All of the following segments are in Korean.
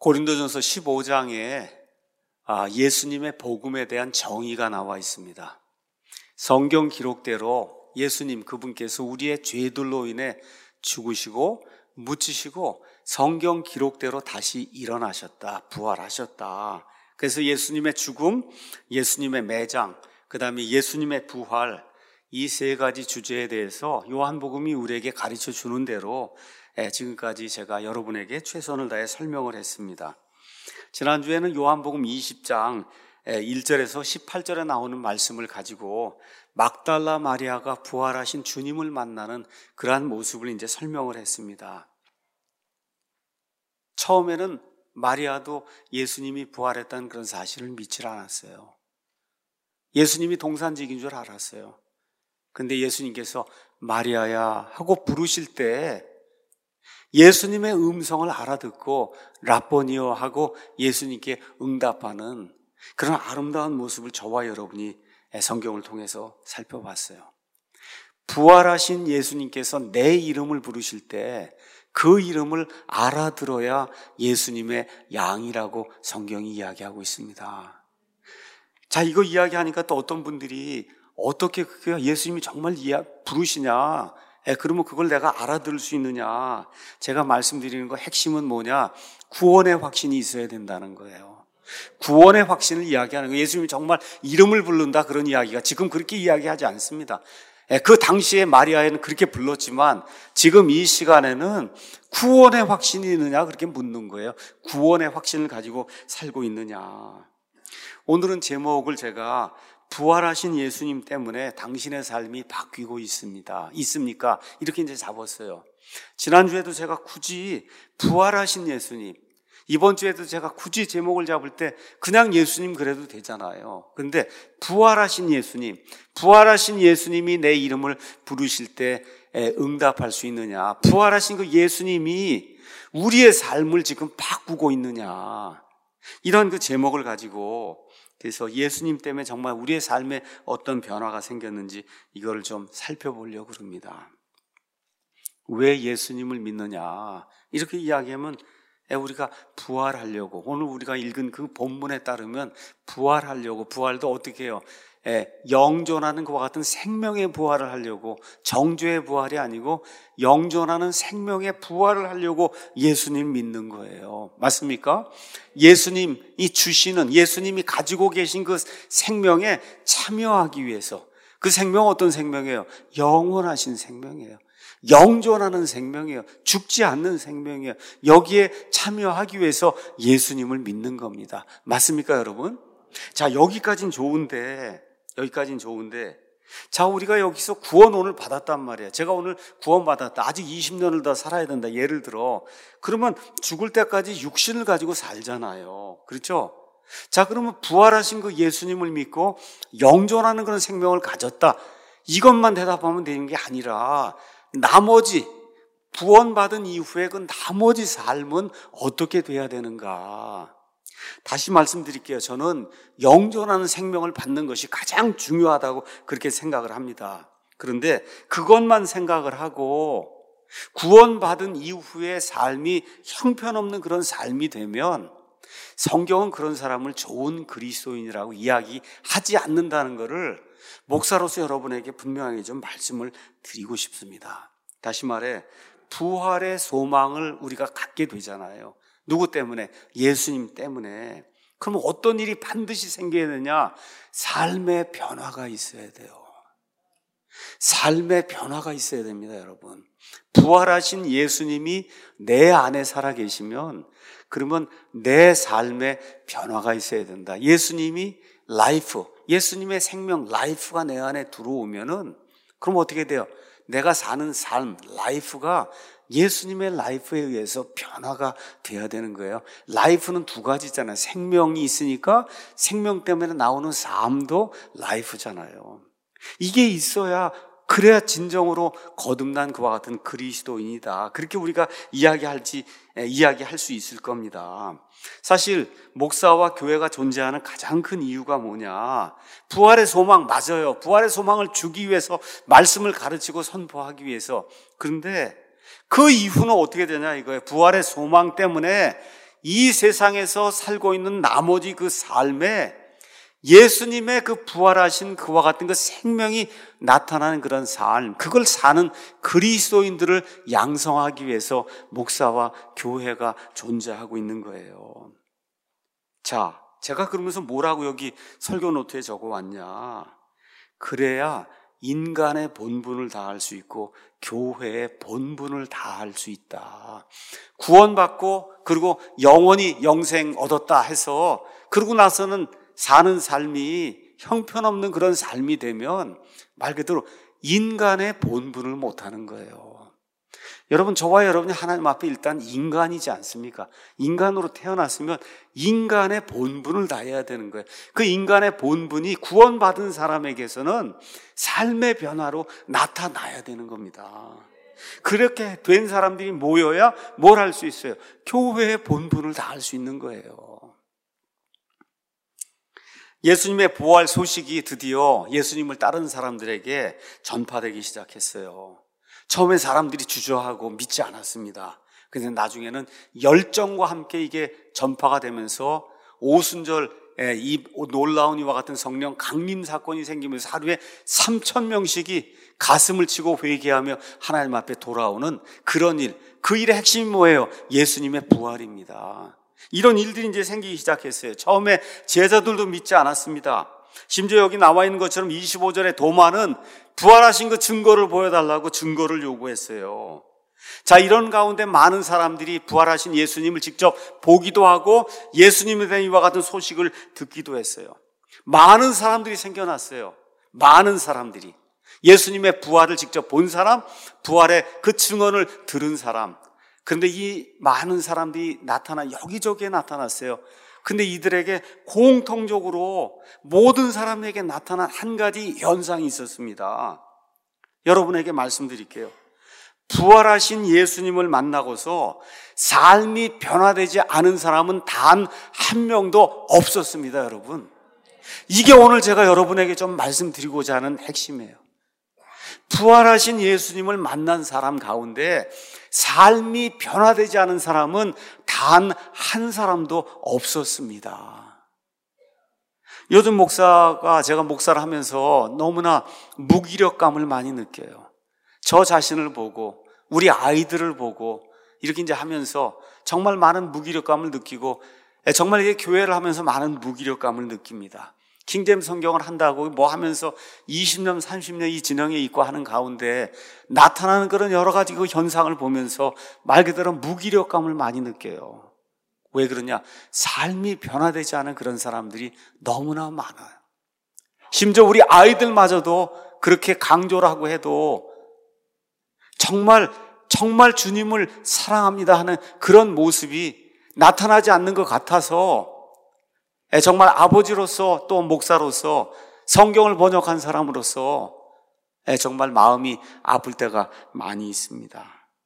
고린도전서 15장에 예수님의 복음에 대한 정의가 나와 있습니다. 성경 기록대로 예수님 그분께서 우리의 죄들로 인해 죽으시고 묻히시고 성경 기록대로 다시 일어나셨다, 부활하셨다. 그래서 예수님의 죽음, 예수님의 매장, 그 다음에 예수님의 부활, 이 세 가지 주제에 대해서 요한복음이 우리에게 가르쳐 주는 대로 지금까지 제가 여러분에게 최선을 다해 설명을 했습니다. 지난주에는 요한복음 20장 1절에서 18절에 나오는 말씀을 가지고 막달라 마리아가 부활하신 주님을 만나는 그러한 모습을 이제 설명을 했습니다. 처음에는 마리아도 예수님이 부활했다는 그런 사실을 믿지 않았어요. 예수님이 동산직인 줄 알았어요. 근데 예수님께서 마리아야 하고 부르실 때 예수님의 음성을 알아듣고 라보니오 하고 예수님께 응답하는 그런 아름다운 모습을 저와 여러분이 성경을 통해서 살펴봤어요. 부활하신 예수님께서 내 이름을 부르실 때 그 이름을 알아들어야 예수님의 양이라고 성경이 이야기하고 있습니다. 자, 이거 이야기하니까 또 어떤 분들이 어떻게 예수님이 정말 부르시냐? 그러면 그걸 내가 알아들을 수 있느냐? 제가 말씀드리는 거 핵심은 뭐냐? 구원의 확신이 있어야 된다는 거예요. 구원의 확신을 이야기하는 거예요. 예수님이 정말 이름을 부른다 그런 이야기가 지금 그렇게 이야기하지 않습니다. 그 당시에 마리아에는 그렇게 불렀지만 지금 이 시간에는 구원의 확신이 있느냐 그렇게 묻는 거예요. 구원의 확신을 가지고 살고 있느냐. 오늘은 제목을 제가 부활하신 예수님 때문에 당신의 삶이 바뀌고 있습니까? 이렇게 이제 잡았어요. 지난주에도 제가 굳이 부활하신 예수님, 이번 주에도 제가 굳이 제목을 잡을 때 그냥 예수님 그래도 되잖아요. 그런데 부활하신 예수님이 내 이름을 부르실 때 응답할 수 있느냐? 부활하신 그 예수님이 우리의 삶을 지금 바꾸고 있느냐? 이런 그 제목을 가지고 그래서 예수님 때문에 정말 우리의 삶에 어떤 변화가 생겼는지 이거를 좀 살펴보려고 합니다. 왜 예수님을 믿느냐? 이렇게 이야기하면 우리가 부활하려고, 오늘 우리가 읽은 그 본문에 따르면 부활하려고, 부활도 어떻게 해요? 영존하는 것과 같은 생명의 부활을 하려고, 정죄의 부활이 아니고 영존하는 생명의 부활을 하려고 예수님 믿는 거예요. 맞습니까? 예수님이 주시는, 예수님이 가지고 계신 그 생명에 참여하기 위해서, 그 생명은 어떤 생명이에요? 영원하신 생명이에요. 영존하는 생명이에요. 죽지 않는 생명이에요. 여기에 참여하기 위해서 예수님을 믿는 겁니다. 맞습니까, 여러분? 자, 여기까지는 좋은데 자, 우리가 여기서 구원 오늘 받았단 말이에요. 제가 오늘 구원 받았다. 아직 20년을 더 살아야 된다. 예를 들어. 그러면 죽을 때까지 육신을 가지고 살잖아요. 그렇죠? 자, 그러면 부활하신 그 예수님을 믿고 영존하는 그런 생명을 가졌다. 이것만 대답하면 되는 게 아니라 나머지 구원받은 이후에 그 나머지 삶은 어떻게 돼야 되는가? 다시 말씀드릴게요. 저는 영존하는 생명을 받는 것이 가장 중요하다고 그렇게 생각을 합니다. 그런데 그것만 생각을 하고 구원받은 이후의 삶이 형편없는 그런 삶이 되면 성경은 그런 사람을 좋은 그리스도인이라고 이야기하지 않는다는 것을 목사로서 여러분에게 분명하게 좀 말씀을 드리고 싶습니다. 다시 말해 부활의 소망을 우리가 갖게 되잖아요. 누구 때문에? 예수님 때문에. 그럼 어떤 일이 반드시 생겨야 되냐? 삶의 변화가 있어야 돼요. 삶의 변화가 있어야 됩니다, 여러분. 부활하신 예수님이 내 안에 살아 계시면 그러면 내 삶에 변화가 있어야 된다. 예수님이 예수님의 생명, 라이프가 내 안에 들어오면은 그럼 어떻게 돼요? 내가 사는 삶, 라이프가 예수님의 라이프에 의해서 변화가 돼야 되는 거예요. 라이프는 두 가지잖아요. 생명이 있으니까 생명 때문에 나오는 삶도 라이프잖아요. 이게 있어야 그래야 진정으로 거듭난 그와 같은 그리스도인이다. 그렇게 우리가 이야기할 수 있을 겁니다. 사실 목사와 교회가 존재하는 가장 큰 이유가 뭐냐? 부활의 소망 맞아요. 부활의 소망을 주기 위해서 말씀을 가르치고 선포하기 위해서. 그런데 그 이후는 어떻게 되냐 이거예요. 부활의 소망 때문에 이 세상에서 살고 있는 나머지 그 삶에 예수님의 그 부활하신 그와 같은 그 생명이 나타나는 그런 삶, 그걸 사는 그리스도인들을 양성하기 위해서 목사와 교회가 존재하고 있는 거예요. 자, 제가 그러면서 뭐라고 여기 설교 노트에 적어왔냐? 그래야 인간의 본분을 다할 수 있고 교회의 본분을 다할 수 있다. 구원받고 그리고 영원히 영생 얻었다 해서 그러고 나서는 사는 삶이 형편없는 그런 삶이 되면 말 그대로 인간의 본분을 못하는 거예요. 여러분, 저와 여러분이 하나님 앞에 일단 인간이지 않습니까? 인간으로 태어났으면 인간의 본분을 다해야 되는 거예요. 그 인간의 본분이 구원받은 사람에게서는 삶의 변화로 나타나야 되는 겁니다. 그렇게 된 사람들이 모여야 뭘 할 수 있어요? 교회의 본분을 다할 수 있는 거예요. 예수님의 부활 소식이 드디어 예수님을 따르는 사람들에게 전파되기 시작했어요. 처음에 사람들이 주저하고 믿지 않았습니다. 그런데 나중에는 열정과 함께 이게 전파가 되면서 오순절 이 놀라운 이와 같은 성령 강림 사건이 생기면서 하루에 3,000명씩이 가슴을 치고 회개하며 하나님 앞에 돌아오는 그런 일, 그 일의 핵심이 뭐예요? 예수님의 부활입니다. 이런 일들이 이제 생기기 시작했어요. 처음에 제자들도 믿지 않았습니다. 심지어 여기 나와 있는 것처럼 25절에 도마는 부활하신 그 증거를 보여달라고 증거를 요구했어요. 자, 이런 가운데 많은 사람들이 부활하신 예수님을 직접 보기도 하고 예수님에 대한 이와 같은 소식을 듣기도 했어요. 많은 사람들이 생겨났어요. 많은 사람들이. 예수님의 부활을 직접 본 사람, 부활의 그 증언을 들은 사람. 그런데 이 많은 사람들이 여기저기에 나타났어요. 근데 이들에게 공통적으로 모든 사람에게 나타난 한 가지 현상이 있었습니다. 여러분에게 말씀드릴게요. 부활하신 예수님을 만나고서 삶이 변화되지 않은 사람은 단 한 명도 없었습니다, 여러분. 이게 오늘 제가 여러분에게 좀 말씀드리고자 하는 핵심이에요. 부활하신 예수님을 만난 사람 가운데 삶이 변화되지 않은 사람은 단 한 사람도 없었습니다. 요즘 제가 목사를 하면서 너무나 무기력감을 많이 느껴요. 저 자신을 보고 우리 아이들을 보고 이렇게 이제 하면서 정말 많은 무기력감을 느끼고 정말 이게 교회를 하면서 많은 무기력감을 느낍니다. 킹제임스 성경을 한다고 뭐 하면서 20년, 30년 이 진영에 있고 하는 가운데 나타나는 그런 여러 가지 그 현상을 보면서 말 그대로 무기력감을 많이 느껴요. 왜 그러냐? 삶이 변화되지 않은 그런 사람들이 너무나 많아요. 심지어 우리 아이들마저도 그렇게 강조를 하고 해도 정말 주님을 사랑합니다 하는 그런 모습이 나타나지 않는 것 같아서 정말 아버지로서 또 목사로서 성경을 번역한 사람으로서 정말 마음이 아플 때가 많이 있습니다.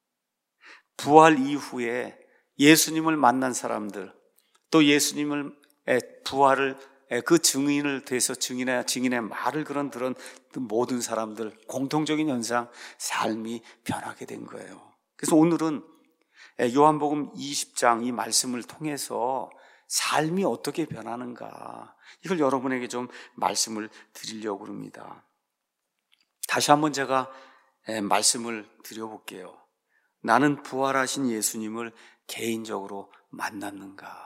부활 이후에 예수님을 만난 사람들, 또 예수님을 부활을 그 증인을 대해서 증인의 말을 들은 모든 사람들 공통적인 현상, 삶이 변하게 된 거예요. 그래서 오늘은 요한복음 20장 이 말씀을 통해서 삶이 어떻게 변하는가, 이걸 여러분에게 좀 말씀을 드리려고 합니다. 다시 한번 제가 말씀을 드려볼게요. 나는 부활하신 예수님을 개인적으로 만났는가?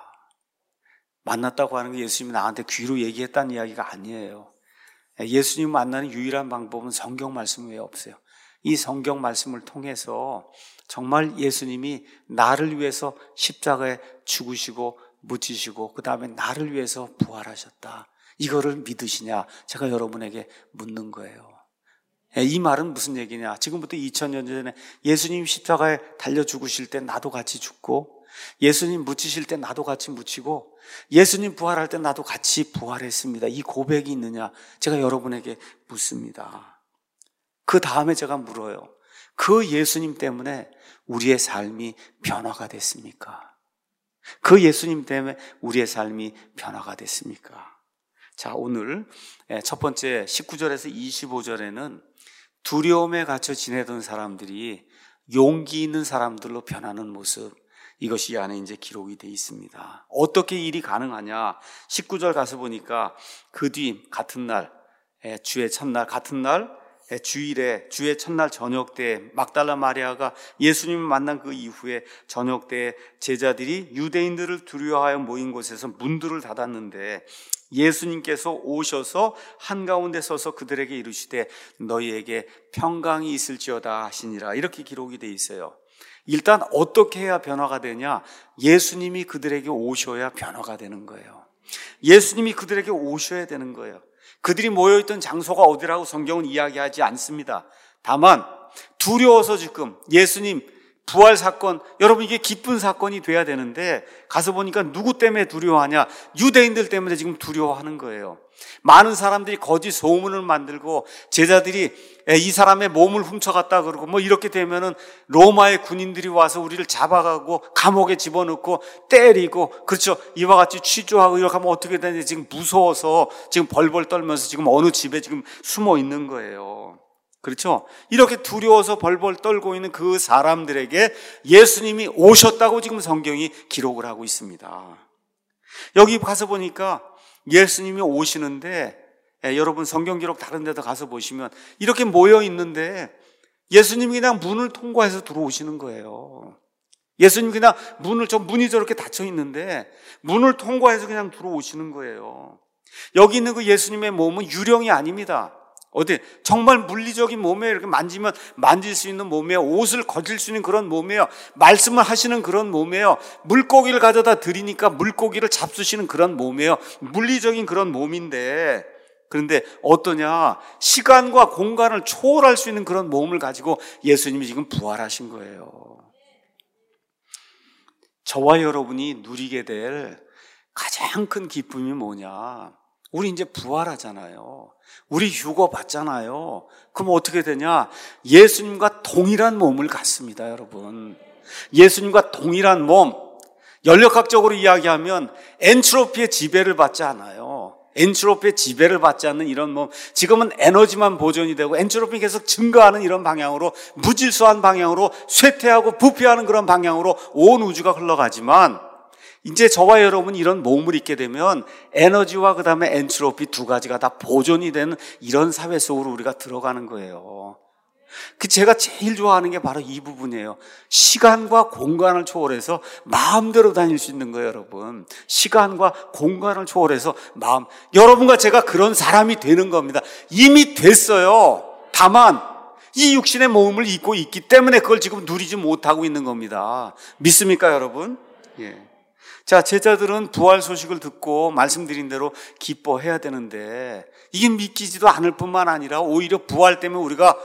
만났다고 하는 게 예수님이 나한테 귀로 얘기했다는 이야기가 아니에요. 예수님 만나는 유일한 방법은 성경 말씀 외에 없어요. 이 성경 말씀을 통해서 정말 예수님이 나를 위해서 십자가에 죽으시고 묻히시고 그 다음에 나를 위해서 부활하셨다, 이거를 믿으시냐, 제가 여러분에게 묻는 거예요. 이 말은 무슨 얘기냐? 지금부터 2000년 전에 예수님 십자가에 달려 죽으실 때 나도 같이 죽고, 예수님 묻히실 때 나도 같이 묻히고, 예수님 부활할 때 나도 같이 부활했습니다, 이 고백이 있느냐, 제가 여러분에게 묻습니다. 그 다음에 제가 물어요. 그 예수님 때문에 우리의 삶이 변화가 됐습니까? 그 예수님 때문에 우리의 삶이 변화가 됐습니까? 자, 오늘 첫 번째 19절에서 25절에는 두려움에 갇혀 지내던 사람들이 용기 있는 사람들로 변하는 모습, 이것이 이 안에 이제 기록이 되어 있습니다. 어떻게 일이 가능하냐? 19절 가서 보니까 그 뒤 같은 날, 주의 첫날 같은 날, 주일에 주의 첫날 저녁 때 막달라 마리아가 예수님을 만난 그 이후에 저녁 때 제자들이 유대인들을 두려워하여 모인 곳에서 문들을 닫았는데 예수님께서 오셔서 한가운데 서서 그들에게 이르시되 너희에게 평강이 있을지어다 하시니라. 이렇게 기록이 되어 있어요. 일단 어떻게 해야 변화가 되냐? 예수님이 그들에게 오셔야 변화가 되는 거예요. 예수님이 그들에게 오셔야 되는 거예요. 그들이 모여있던 장소가 어디라고 성경은 이야기하지 않습니다. 다만 두려워서 지금 예수님 부활 사건, 여러분 이게 기쁜 사건이 돼야 되는데 가서 보니까 누구 때문에 두려워하냐? 유대인들 때문에 지금 두려워하는 거예요. 많은 사람들이 거짓 소문을 만들고 제자들이 이 사람의 몸을 훔쳐갔다 그러고 뭐 이렇게 되면은 로마의 군인들이 와서 우리를 잡아가고 감옥에 집어넣고 때리고, 그렇죠, 이와 같이 취조하고 이렇게 하면 어떻게 되는지 지금 무서워서 지금 벌벌 떨면서 지금 어느 집에 지금 숨어 있는 거예요. 그렇죠? 이렇게 두려워서 벌벌 떨고 있는 그 사람들에게 예수님이 오셨다고 지금 성경이 기록을 하고 있습니다. 여기 가서 보니까 예수님이 오시는데, 여러분 성경 기록 다른 데도 가서 보시면 이렇게 모여 있는데 예수님이 그냥 문을 통과해서 들어오시는 거예요. 예수님 그냥 문이 저렇게 닫혀 있는데 문을 통과해서 그냥 들어오시는 거예요. 여기 있는 그 예수님의 몸은 유령이 아닙니다. 어디 정말 물리적인 몸에 이렇게 만지면 만질 수 있는 몸이에요. 옷을 거질 수 있는 그런 몸이에요. 말씀을 하시는 그런 몸이에요. 물고기를 가져다 드리니까 물고기를 잡수시는 그런 몸이에요. 물리적인 그런 몸인데, 그런데 어떠냐? 시간과 공간을 초월할 수 있는 그런 몸을 가지고 예수님이 지금 부활하신 거예요. 저와 여러분이 누리게 될 가장 큰 기쁨이 뭐냐? 우리 이제 부활하잖아요. 우리 휴거 받잖아요. 그럼 어떻게 되냐? 예수님과 동일한 몸을 갖습니다, 여러분. 예수님과 동일한 몸. 연력학적으로 이야기하면 엔트로피의 지배를 받지 않아요. 엔트로피의 지배를 받지 않는 이런 몸. 지금은 에너지만 보존이 되고 엔트로피 계속 증가하는 이런 방향으로, 무질서한 방향으로, 쇠퇴하고 부패하는 그런 방향으로 온 우주가 흘러가지만, 이제 저와 여러분이 이런 몸을 입게 되면 에너지와 그 다음에 엔트로피 두 가지가 다 보존이 되는 이런 사회 속으로 우리가 들어가는 거예요. 제가 제일 좋아하는 게 바로 이 부분이에요. 시간과 공간을 초월해서 마음대로 다닐 수 있는 거예요, 여러분. 시간과 공간을 초월해서 여러분과 제가 그런 사람이 되는 겁니다. 이미 됐어요. 다만 이 육신의 몸을 입고 있기 때문에 그걸 지금 누리지 못하고 있는 겁니다. 믿습니까, 여러분? 예. 자, 제자들은 부활 소식을 듣고 말씀드린 대로 기뻐해야 되는데 이게 믿기지도 않을 뿐만 아니라 오히려 부활 때문에 우리가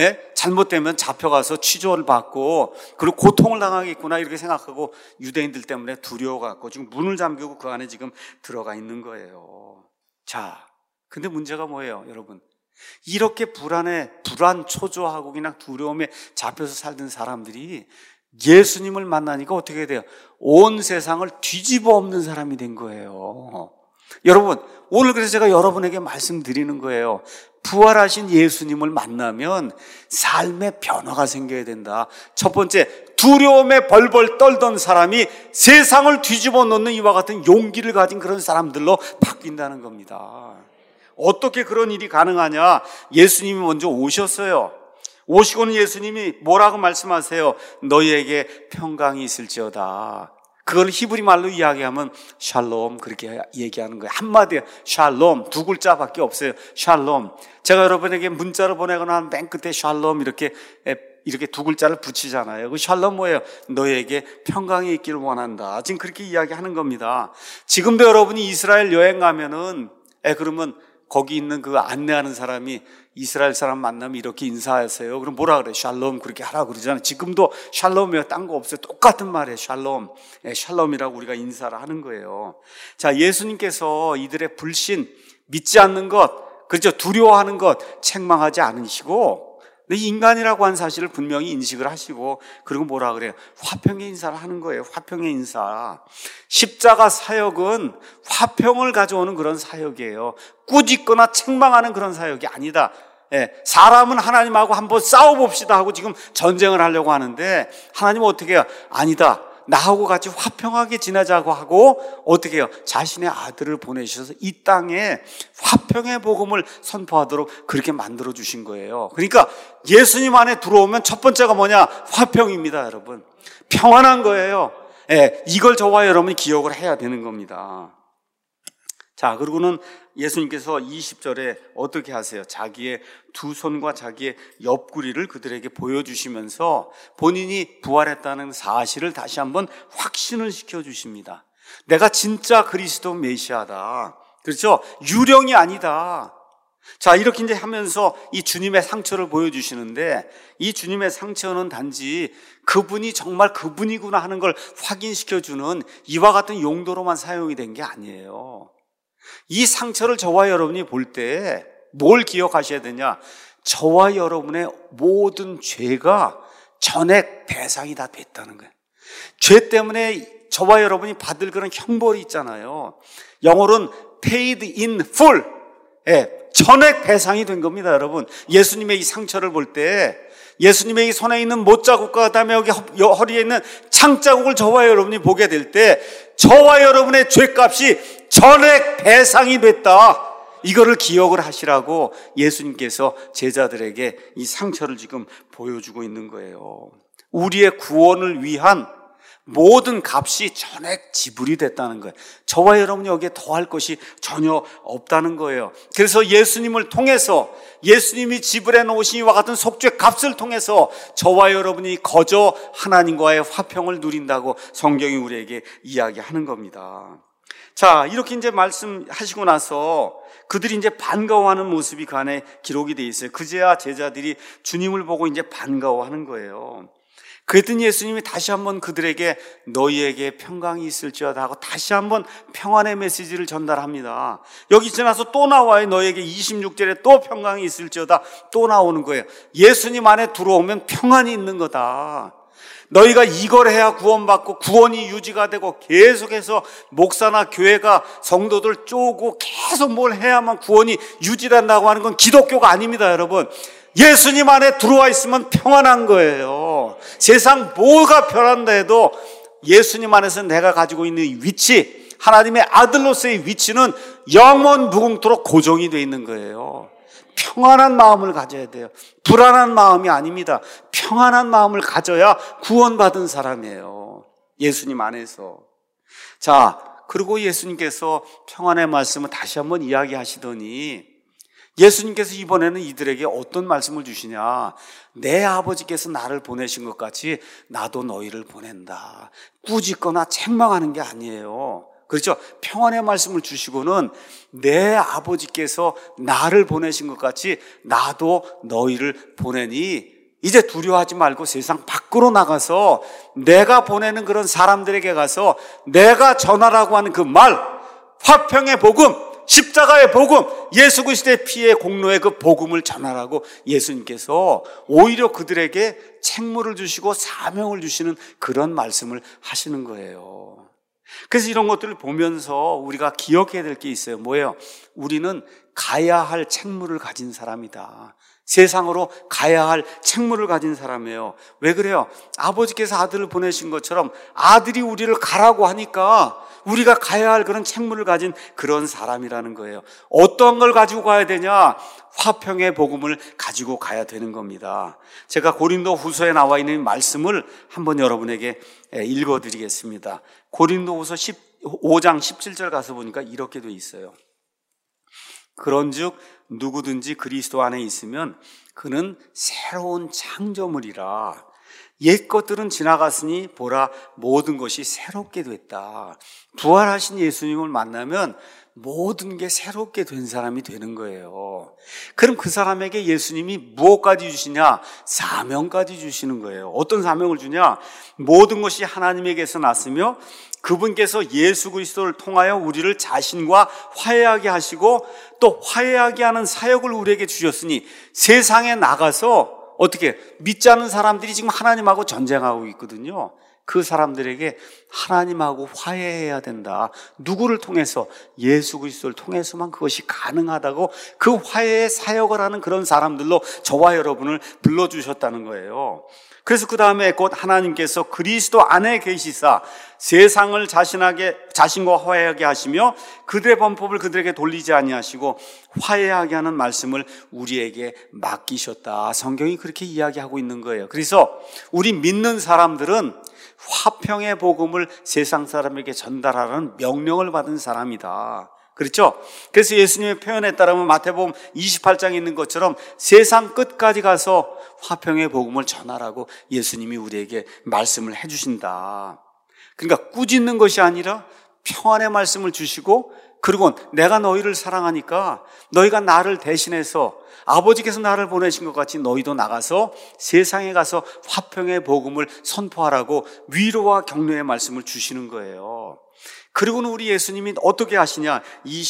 잘못되면 잡혀가서 취조를 받고 그리고 고통을 당하겠구나 이렇게 생각하고 유대인들 때문에 두려워갖고 지금 문을 잠그고 그 안에 지금 들어가 있는 거예요. 자, 근데 문제가 뭐예요, 여러분? 이렇게 불안 초조하고 그냥 두려움에 잡혀서 살던 사람들이 예수님을 만나니까 어떻게 돼요? 온 세상을 뒤집어 엎는 사람이 된 거예요. 여러분, 오늘 그래서 제가 여러분에게 말씀드리는 거예요. 부활하신 예수님을 만나면 삶의 변화가 생겨야 된다. 첫 번째, 두려움에 벌벌 떨던 사람이 세상을 뒤집어 놓는 이와 같은 용기를 가진 그런 사람들로 바뀐다는 겁니다. 어떻게 그런 일이 가능하냐? 예수님이 먼저 오셨어요. 오시고는 예수님이 뭐라고 말씀하세요? 너희에게 평강이 있을지어다. 그걸 히브리 말로 이야기하면 샬롬, 그렇게 얘기하는 거예요. 한마디에 샬롬, 두 글자밖에 없어요. 샬롬. 제가 여러분에게 문자를 보내거나 한 맨 끝에 샬롬 이렇게 두 글자를 붙이잖아요. 그 샬롬 뭐예요? 너희에게 평강이 있기를 원한다. 지금 그렇게 이야기하는 겁니다. 지금도 여러분이 이스라엘 여행 가면은 그러면 거기 있는 그 안내하는 사람이 이스라엘 사람 만나면 이렇게 인사하세요. 그럼 뭐라 그래? 샬롬 그렇게 하라고 그러잖아요. 지금도 샬롬이에요. 딴 거 없어요. 똑같은 말이에요. 샬롬. 샬롬이라고 우리가 인사를 하는 거예요. 자, 예수님께서 이들의 불신, 믿지 않는 것, 그렇죠, 두려워하는 것 책망하지 않으시고 인간이라고 한 사실을 분명히 인식을 하시고, 그리고 뭐라 그래요? 화평의 인사를 하는 거예요. 화평의 인사. 십자가 사역은 화평을 가져오는 그런 사역이에요. 꾸짖거나 책망하는 그런 사역이 아니다. 사람은 하나님하고 한번 싸워봅시다 하고 지금 전쟁을 하려고 하는데 하나님은 어떻게 해요? 아니다. 나하고 같이 화평하게 지내자고 하고 어떻게 해요? 자신의 아들을 보내셔서 이 땅에 화평의 복음을 선포하도록 그렇게 만들어 주신 거예요. 그러니까 예수님 안에 들어오면 첫 번째가 뭐냐? 화평입니다, 여러분. 평안한 거예요. 예, 이걸 저와 여러분이 기억을 해야 되는 겁니다. 자, 그리고는 예수님께서 20절에 어떻게 하세요? 자기의 두 손과 자기의 옆구리를 그들에게 보여주시면서 본인이 부활했다는 사실을 다시 한번 확신을 시켜주십니다. 내가 진짜 그리스도 메시아다. 그렇죠? 유령이 아니다. 자, 이렇게 이제 하면서 이 주님의 상처를 보여주시는데, 이 주님의 상처는 단지 그분이 정말 그분이구나 하는 걸 확인시켜주는 이와 같은 용도로만 사용이 된 게 아니에요. 이 상처를 저와 여러분이 볼 때 뭘 기억하셔야 되냐? 저와 여러분의 모든 죄가 전액 배상이 다 됐다는 거예요. 죄 때문에 저와 여러분이 받을 그런 형벌이 있잖아요. 영어로는 paid in full. 예, 전액 배상이 된 겁니다, 여러분. 예수님의 이 상처를 볼 때, 예수님의 이 손에 있는 못자국과 그다음에 여기 허리에 있는 창자국을 저와 여러분이 보게 될 때, 저와 여러분의 죄값이 전액 배상이 됐다. 이거를 기억을 하시라고 예수님께서 제자들에게 이 상처를 지금 보여주고 있는 거예요. 우리의 구원을 위한 모든 값이 전액 지불이 됐다는 거예요. 저와 여러분이 여기에 더할 것이 전혀 없다는 거예요. 그래서 예수님을 통해서, 예수님이 지불해 놓으신 이와 같은 속죄 값을 통해서 저와 여러분이 거저 하나님과의 화평을 누린다고 성경이 우리에게 이야기하는 겁니다. 자, 이렇게 이제 말씀하시고 나서 그들이 이제 반가워하는 모습이 그 안에 기록이 돼 있어요. 그제야 제자들이 주님을 보고 이제 반가워하는 거예요. 그랬더니 예수님이 다시 한번 그들에게 너희에게 평강이 있을지어다 하고 다시 한번 평안의 메시지를 전달합니다. 여기 지나서 또 나와요. 너희에게 26절에 또 평강이 있을지어다 또 나오는 거예요. 예수님 안에 들어오면 평안이 있는 거다. 너희가 이걸 해야 구원받고 구원이 유지가 되고 계속해서 목사나 교회가 성도들 쪼고 계속 뭘 해야만 구원이 유지된다고 하는 건 기독교가 아닙니다, 여러분. 예수님 안에 들어와 있으면 평안한 거예요. 세상 뭐가 변한다 해도 예수님 안에서 내가 가지고 있는 위치, 하나님의 아들로서의 위치는 영원 무궁토록 고정이 되어 있는 거예요. 평안한 마음을 가져야 돼요. 불안한 마음이 아닙니다. 평안한 마음을 가져야 구원받은 사람이에요. 예수님 안에서. 자, 그리고 예수님께서 평안의 말씀을 다시 한번 이야기하시더니 예수님께서 이번에는 이들에게 어떤 말씀을 주시냐? 내 아버지께서 나를 보내신 것 같이 나도 너희를 보낸다. 꾸짖거나 책망하는 게 아니에요. 그렇죠? 평안의 말씀을 주시고는 내 아버지께서 나를 보내신 것 같이 나도 너희를 보내니 이제 두려워하지 말고 세상 밖으로 나가서 내가 보내는 그런 사람들에게 가서 내가 전하라고 하는 그 말, 화평의 복음, 십자가의 복음, 예수 그리스도의 피의 공로의 그 복음을 전하라고 예수님께서 오히려 그들에게 책무를 주시고 사명을 주시는 그런 말씀을 하시는 거예요. 그래서 이런 것들을 보면서 우리가 기억해야 될 게 있어요. 뭐예요? 우리는 가야 할 책무를 가진 사람이다. 세상으로 가야 할 책무를 가진 사람이에요. 왜 그래요? 아버지께서 아들을 보내신 것처럼 아들이 우리를 가라고 하니까 우리가 가야 할 그런 책무를 가진 그런 사람이라는 거예요. 어떤 걸 가지고 가야 되냐? 화평의 복음을 가지고 가야 되는 겁니다. 제가 고린도 후서에 나와 있는 말씀을 한번 여러분에게 읽어드리겠습니다. 고린도 후서 5장 17절 가서 보니까 이렇게 돼 있어요. 그런즉 누구든지 그리스도 안에 있으면 그는 새로운 창조물이라. 옛 것들은 지나갔으니 보라 모든 것이 새롭게 됐다. 부활하신 예수님을 만나면 모든 게 새롭게 된 사람이 되는 거예요. 그럼 그 사람에게 예수님이 무엇까지 주시냐? 사명까지 주시는 거예요. 어떤 사명을 주냐? 모든 것이 하나님에게서 났으며 그분께서 예수 그리스도를 통하여 우리를 자신과 화해하게 하시고 또 화해하게 하는 사역을 우리에게 주셨으니 세상에 나가서 어떻게 믿지 않는 사람들이 지금 하나님하고 전쟁하고 있거든요. 그 사람들에게 하나님하고 화해해야 된다. 누구를 통해서? 예수 그리스도를 통해서만 그것이 가능하다고 그 화해의 사역을 하는 그런 사람들로 저와 여러분을 불러주셨다는 거예요. 그래서 그 다음에 곧 하나님께서 그리스도 안에 계시사 세상을 자신과 화해하게 하시며 그들의 범법을 그들에게 돌리지 아니하시고 화해하게 하는 말씀을 우리에게 맡기셨다. 성경이 그렇게 이야기하고 있는 거예요. 그래서 우리 믿는 사람들은 화평의 복음을 세상 사람에게 전달하라는 명령을 받은 사람이다. 그렇죠? 그래서 예수님의 표현에 따르면 마태복음 28장에 있는 것처럼 세상 끝까지 가서 화평의 복음을 전하라고 예수님이 우리에게 말씀을 해주신다. 그러니까 꾸짖는 것이 아니라 평안의 말씀을 주시고, 그리고 내가 너희를 사랑하니까 너희가 나를 대신해서 아버지께서 나를 보내신 것 같이 너희도 나가서 세상에 가서 화평의 복음을 선포하라고 위로와 격려의 말씀을 주시는 거예요. 그리고는 우리 예수님이 어떻게 하시냐,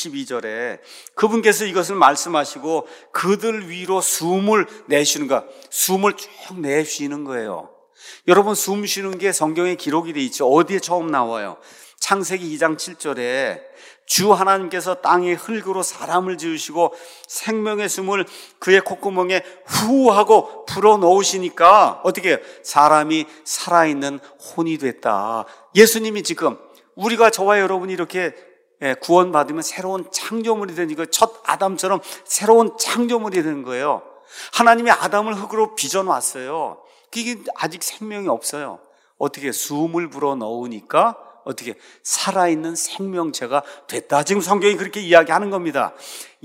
22절에 그분께서 이것을 말씀하시고 그들 위로 숨을 내쉬는 거, 숨을 쭉 내쉬는 거예요. 여러분, 숨 쉬는 게 성경에 기록이 돼 있죠. 어디에 처음 나와요? 창세기 2장 7절에 주 하나님께서 땅의 흙으로 사람을 지으시고 생명의 숨을 그의 콧구멍에 후 하고 불어넣으시니까 어떻게 해요? 사람이 살아있는 혼이 됐다. 예수님이 지금 우리가, 저와 여러분이 이렇게 구원받으면 새로운 창조물이 되는 거예요. 첫 아담처럼 새로운 창조물이 되는 거예요. 하나님이 아담을 흙으로 빚어놨어요. 그게 아직 생명이 없어요. 어떻게 숨을 불어넣으니까 어떻게 살아있는 생명체가 됐다. 지금 성경이 그렇게 이야기하는 겁니다.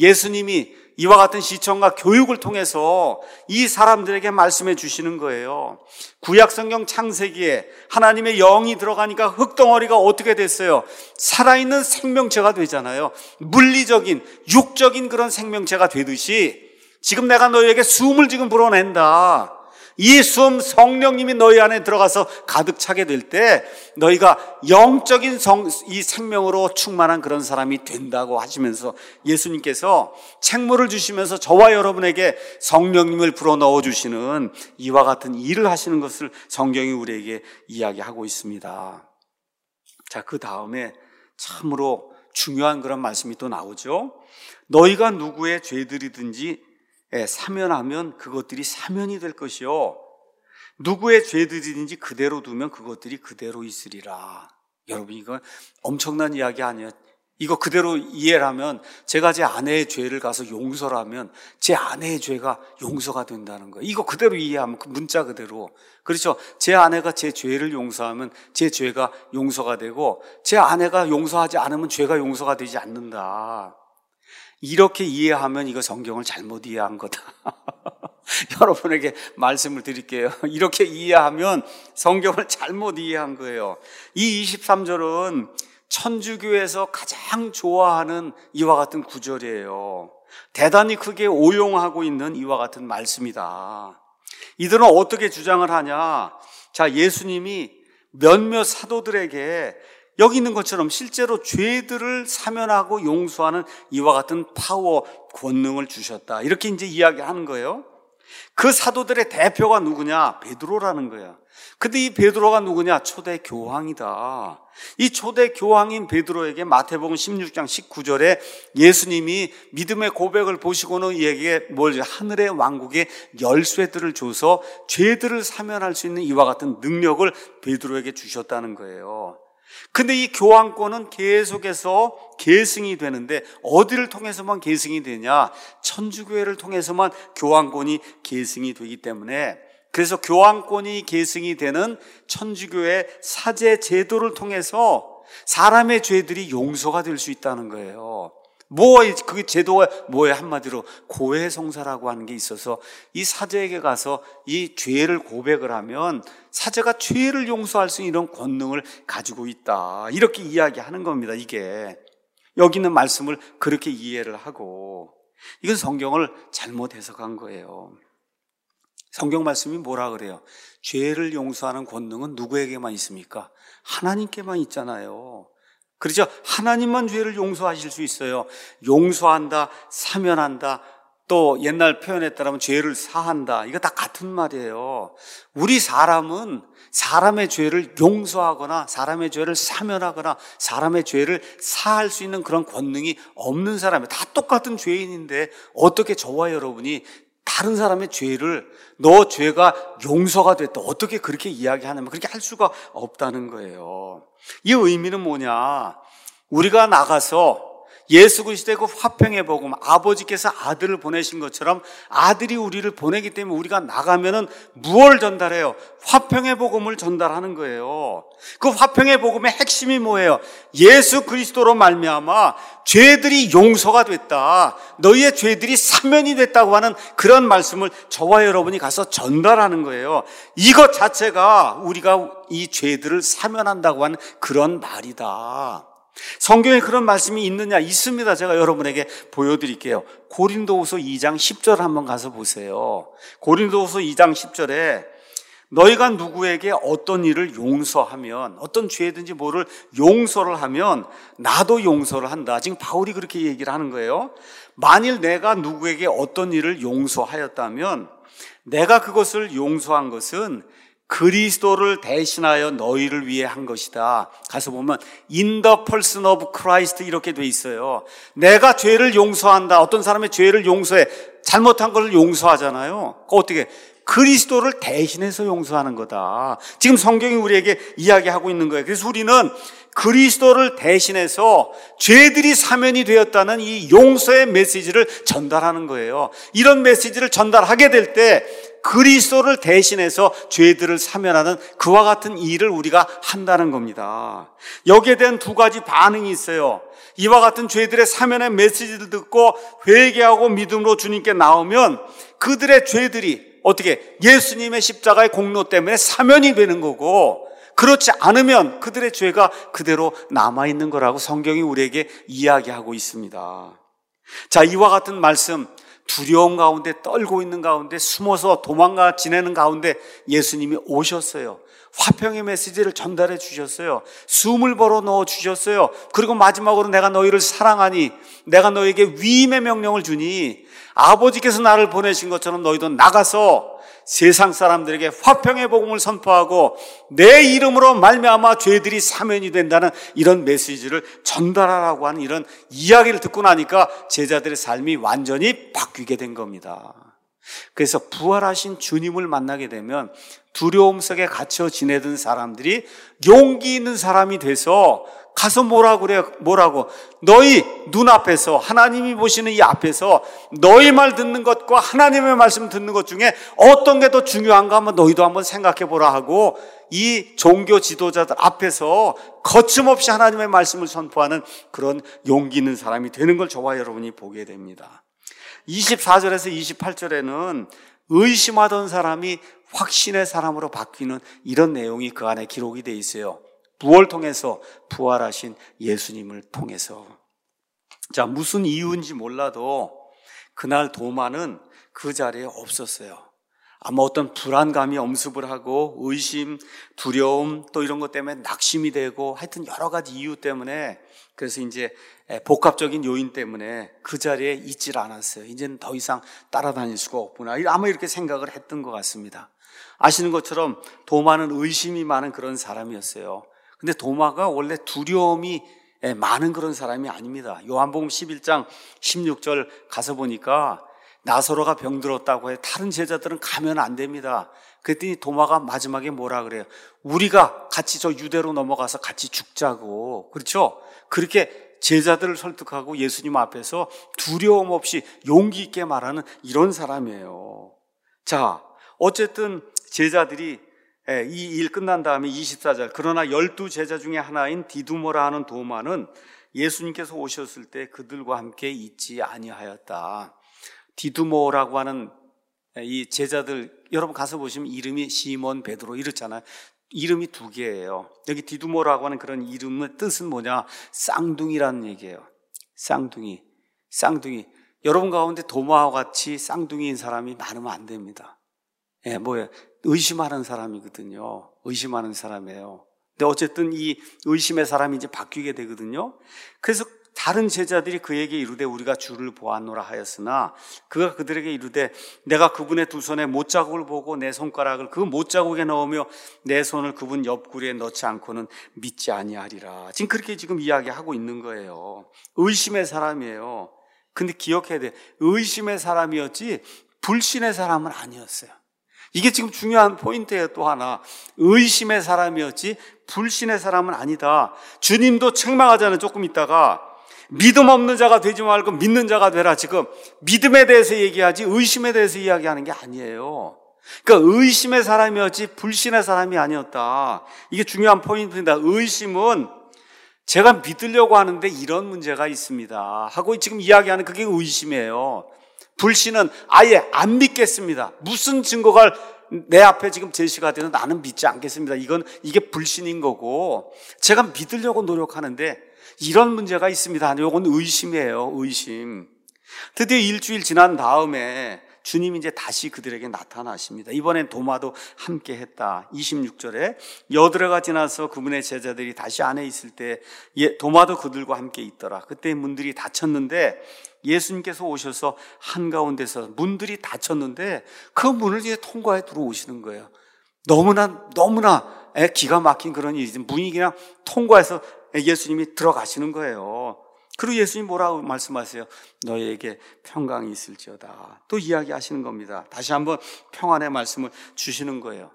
예수님이 이와 같은 시청과 교육을 통해서 이 사람들에게 말씀해 주시는 거예요. 구약성경 창세기에 하나님의 영이 들어가니까 흙덩어리가 어떻게 됐어요? 살아있는 생명체가 되잖아요. 물리적인, 육적인 그런 생명체가 되듯이 지금 내가 너희에게 숨을 지금 불어낸다. 이 숨, 성령님이 너희 안에 들어가서 가득 차게 될 때 너희가 영적인 이 생명으로 충만한 그런 사람이 된다고 하시면서 예수님께서 책무를 주시면서 저와 여러분에게 성령님을 불어넣어 주시는 이와 같은 일을 하시는 것을 성경이 우리에게 이야기하고 있습니다. 자, 그 다음에 참으로 중요한 그런 말씀이 또 나오죠. 너희가 누구의 죄들이든지 사면하면 그것들이 사면이 될 것이요, 누구의 죄들이든지 그대로 두면 그것들이 그대로 있으리라. 여러분, 이거 엄청난 이야기 아니에요? 이거 그대로 이해를 하면, 제가 제 아내의 죄를 가서 용서를 하면 제 아내의 죄가 용서가 된다는 거예요. 이거 그대로 이해하면, 그 문자 그대로. 그렇죠? 제 아내가 제 죄를 용서하면 제 죄가 용서가 되고, 제 아내가 용서하지 않으면 죄가 용서가 되지 않는다. 이렇게 이해하면 이거 성경을 잘못 이해한 거다. 여러분에게 말씀을 드릴게요. 이렇게 이해하면 성경을 잘못 이해한 거예요. 이 23절은 천주교에서 가장 좋아하는 이와 같은 구절이에요. 대단히 크게 오용하고 있는 이와 같은 말씀이다. 이들은 어떻게 주장을 하냐? 자, 예수님이 몇몇 사도들에게 여기 있는 것처럼 실제로 죄들을 사면하고 용서하는 이와 같은 파워, 권능을 주셨다. 이렇게 이제 이야기하는 거예요. 그 사도들의 대표가 누구냐? 베드로라는 거야. 근데 이 베드로가 누구냐? 초대 교황이다. 이 초대 교황인 베드로에게 마태복음 16장 19절에 예수님이 믿음의 고백을 보시고는 이에게 하늘의 왕국의 열쇠들을 줘서 죄들을 사면할 수 있는 이와 같은 능력을 베드로에게 주셨다는 거예요. 근데 이 교황권은 계속해서 계승이 되는데 어디를 통해서만 계승이 되냐? 천주교회를 통해서만 교황권이 계승이 되기 때문에, 그래서 교황권이 계승이 되는 천주교회 사제 제도를 통해서 사람의 죄들이 용서가 될 수 있다는 거예요. 그 제도가 뭐예요? 한마디로 고해성사라고 하는 게 있어서 이 사제에게 가서 이 죄를 고백을 하면 사제가 죄를 용서할 수 있는 이런 권능을 가지고 있다. 이렇게 이야기하는 겁니다. 이게 여기 있는 말씀을 그렇게 이해를 하고, 이건 성경을 잘못 해석한 거예요. 성경 말씀이 뭐라 그래요? 죄를 용서하는 권능은 누구에게만 있습니까? 하나님께만 있잖아요. 그렇죠? 하나님만 죄를 용서하실 수 있어요. 용서한다, 사면한다, 또 옛날 표현에 따르면 죄를 사한다. 이거 다 같은 말이에요. 우리 사람은 사람의 죄를 용서하거나 사람의 죄를 사면하거나 사람의 죄를 사할 수 있는 그런 권능이 없는 사람이에요. 다 똑같은 죄인인데 어떻게 저와 여러분이 다 다른 사람의 죄를 너 죄가 용서가 됐다, 어떻게 그렇게 이야기하냐면 그렇게 할 수가 없다는 거예요. 이 의미는 뭐냐? 우리가 나가서 예수 그리스도의 그 화평의 복음, 아버지께서 아들을 보내신 것처럼 아들이 우리를 보내기 때문에 우리가 나가면은 무엇을 전달해요? 화평의 복음을 전달하는 거예요. 그 화평의 복음의 핵심이 뭐예요? 예수 그리스도로 말미암아 죄들이 용서가 됐다, 너희의 죄들이 사면이 됐다고 하는 그런 말씀을 저와 여러분이 가서 전달하는 거예요. 이것 자체가 우리가 이 죄들을 사면한다고 하는 그런 말이다. 성경에 그런 말씀이 있느냐? 있습니다. 제가 여러분에게 보여드릴게요. 고린도후서 2장 10절 한번 가서 보세요. 고린도후서 2장 10절에 너희가 누구에게 어떤 일을 용서하면, 어떤 죄든지 뭐를 용서를 하면 나도 용서를 한다. 지금 바울이 그렇게 얘기를 하는 거예요. 만일 내가 누구에게 어떤 일을 용서하였다면 내가 그것을 용서한 것은 그리스도를 대신하여 너희를 위해 한 것이다. 가서 보면 In the person of Christ 이렇게 돼 있어요. 내가 죄를 용서한다. 어떤 사람의 죄를 용서해. 잘못한 것을 용서하잖아요. 그거 어떻게? 그리스도를 대신해서 용서하는 거다. 지금 성경이 우리에게 이야기하고 있는 거예요. 그래서 우리는 그리스도를 대신해서 죄들이 사면이 되었다는 이 용서의 메시지를 전달하는 거예요. 이런 메시지를 전달하게 될 때 그리스도를 대신해서 죄들을 사면하는 그와 같은 일을 우리가 한다는 겁니다. 여기에 대한 두 가지 반응이 있어요. 이와 같은 죄들의 사면의 메시지를 듣고 회개하고 믿음으로 주님께 나오면 그들의 죄들이 어떻게? 예수님의 십자가의 공로 때문에 사면이 되는 거고, 그렇지 않으면 그들의 죄가 그대로 남아있는 거라고 성경이 우리에게 이야기하고 있습니다. 자, 이와 같은 말씀, 두려움 가운데 떨고 있는 가운데 숨어서 도망가 지내는 가운데 예수님이 오셨어요. 화평의 메시지를 전달해 주셨어요. 숨을 벌어 넣어 주셨어요. 그리고 마지막으로 내가 너희를 사랑하니, 내가 너에게 위임의 명령을 주니 아버지께서 나를 보내신 것처럼 너희도 나가서 세상 사람들에게 화평의 복음을 선포하고 내 이름으로 말미암아 죄들이 사면이 된다는 이런 메시지를 전달하라고 하는 이런 이야기를 듣고 나니까 제자들의 삶이 완전히 바뀌게 된 겁니다. 그래서 부활하신 주님을 만나게 되면 두려움 속에 갇혀 지내던 사람들이 용기 있는 사람이 돼서 가서 뭐라고 그래요? 뭐라고? 너희 눈앞에서, 하나님이 보시는 이 앞에서 너희 말 듣는 것과 하나님의 말씀 듣는 것 중에 어떤 게 더 중요한가 한번 너희도 한번 생각해 보라 하고 이 종교 지도자들 앞에서 거침없이 하나님의 말씀을 선포하는 그런 용기 있는 사람이 되는 걸 저와 여러분이 보게 됩니다. 24절에서 28절에는 의심하던 사람이 확신의 사람으로 바뀌는 이런 내용이 그 안에 기록이 되어 있어요. 무엇을 통해서? 부활하신 예수님을 통해서. 자, 무슨 이유인지 몰라도 그날 도마는 그 자리에 없었어요. 아마 어떤 불안감이 엄습을 하고 의심, 두려움 또 이런 것 때문에 낙심이 되고 하여튼 여러 가지 이유 때문에, 그래서 이제 복합적인 요인 때문에 그 자리에 있질 않았어요. 이제는 더 이상 따라다닐 수가 없구나. 아마 이렇게 생각을 했던 것 같습니다. 아시는 것처럼 도마는 의심이 많은 그런 사람이었어요. 근데 도마가 원래 두려움이 많은 그런 사람이 아닙니다. 요한복음 11장 16절 가서 보니까 나사로가 병들었다고 해. 다른 제자들은 가면 안 됩니다. 그랬더니 도마가 마지막에 뭐라 그래요? 우리가 같이 저 유대로 넘어가서 같이 죽자고. 그렇죠? 그렇게 제자들을 설득하고 예수님 앞에서 두려움 없이 용기 있게 말하는 이런 사람이에요. 자, 어쨌든 제자들이 이 일 끝난 다음에 24절, 그러나 12제자 중에 하나인 디두모라 하는 도마는 예수님께서 오셨을 때 그들과 함께 있지 아니하였다. 디두모라고 하는 이 제자들, 여러분 가서 보시면 이름이 시몬, 베드로 이렇잖아요. 이름이 두 개예요. 여기 디두모라고 하는 그런 이름의 뜻은 뭐냐? 쌍둥이라는 얘기예요. 쌍둥이. 여러분 가운데 도마와 같이 쌍둥이인 사람이 많으면 안 됩니다. 뭐예요? 의심하는 사람이거든요. 의심하는 사람이에요. 근데 어쨌든 이 의심의 사람이 이제 바뀌게 되거든요. 그래서 다른 제자들이 그에게 이르되 우리가 주를 보았노라 하였으나 그가 그들에게 이르되 내가 그분의 두 손에 못자국을 보고 내 손가락을 그 못자국에 넣으며 내 손을 그분 옆구리에 넣지 않고는 믿지 아니하리라. 지금 그렇게 지금 이야기하고 있는 거예요. 의심의 사람이에요. 근데 기억해야 돼. 의심의 사람이었지 불신의 사람은 아니었어요. 이게 지금 중요한 포인트예요. 또 하나, 의심의 사람이었지 불신의 사람은 아니다. 주님도 책망하잖아요. 조금 있다가 믿음 없는 자가 되지 말고 믿는 자가 되라. 지금 믿음에 대해서 얘기하지 의심에 대해서 이야기하는 게 아니에요. 그러니까 의심의 사람이었지 불신의 사람이 아니었다. 이게 중요한 포인트입니다. 의심은 제가 믿으려고 하는데 이런 문제가 있습니다 하고 지금 이야기하는 그게 의심이에요. 불신은 아예 안 믿겠습니다. 무슨 증거가 내 앞에 지금 제시가 되는 나는 믿지 않겠습니다. 이게 불신인 거고, 제가 믿으려고 노력하는데 이런 문제가 있습니다. 이건 의심이에요. 의심. 드디어 일주일 지난 다음에 주님이 이제 다시 그들에게 나타나십니다. 이번엔 도마도 함께 했다. 26절에 여드레가 지나서 그분의 제자들이 다시 안에 있을 때 도마도 그들과 함께 있더라. 그때 문들이 닫혔는데 예수님께서 오셔서 한가운데서 문들이 닫혔는데 그 문을 이제 통과해 들어오시는 거예요. 너무나 기가 막힌 그런 일이지. 문이 그냥 통과해서 예수님이 들어가시는 거예요. 그리고 예수님이 뭐라고 말씀하세요? 너희에게 평강이 있을지어다. 또 이야기하시는 겁니다. 다시 한번 평안의 말씀을 주시는 거예요.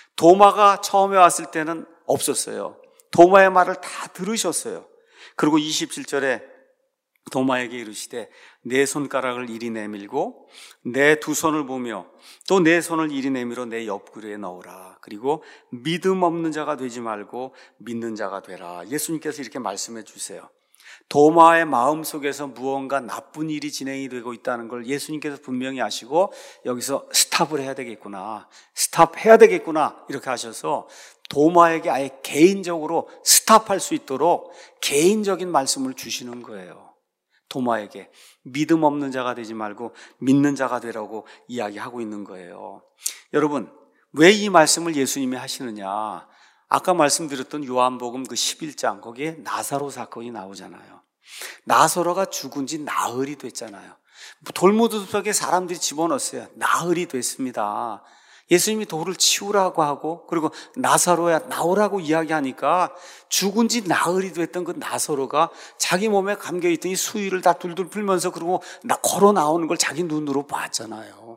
도마가 처음에 왔을 때는 없었어요. 도마의 말을 다 들으셨어요. 그리고 27절에 도마에게 이르시되 내 손가락을 이리 내밀고 내 두 손을 보며 또 내 손을 이리 내밀어 내 옆구리에 넣으라. 그리고 믿음 없는 자가 되지 말고 믿는 자가 되라. 예수님께서 이렇게 말씀해 주세요. 도마의 마음속에서 무언가 나쁜 일이 진행이 되고 있다는 걸 예수님께서 분명히 아시고 여기서 스탑을 해야 되겠구나, 스탑해야 되겠구나 이렇게 하셔서 도마에게 아예 개인적으로 스탑할 수 있도록 개인적인 말씀을 주시는 거예요. 도마에게 믿음 없는 자가 되지 말고 믿는 자가 되라고 이야기하고 있는 거예요. 여러분, 왜 이 말씀을 예수님이 하시느냐? 아까 말씀드렸던 요한복음 그 11장 거기에 나사로 사건이 나오잖아요. 나사로가 죽은 지 나흘이 됐잖아요. 돌무드 속에 사람들이 집어넣었어요. 나흘이 됐습니다. 예수님이 돌을 치우라고 하고 그리고 나사로야 나오라고 이야기하니까 죽은 지 나흘이 됐던 그 나사로가 자기 몸에 감겨있던 이 수의를 다 둘둘 풀면서 그리고 걸어 나오는 걸 자기 눈으로 봤잖아요.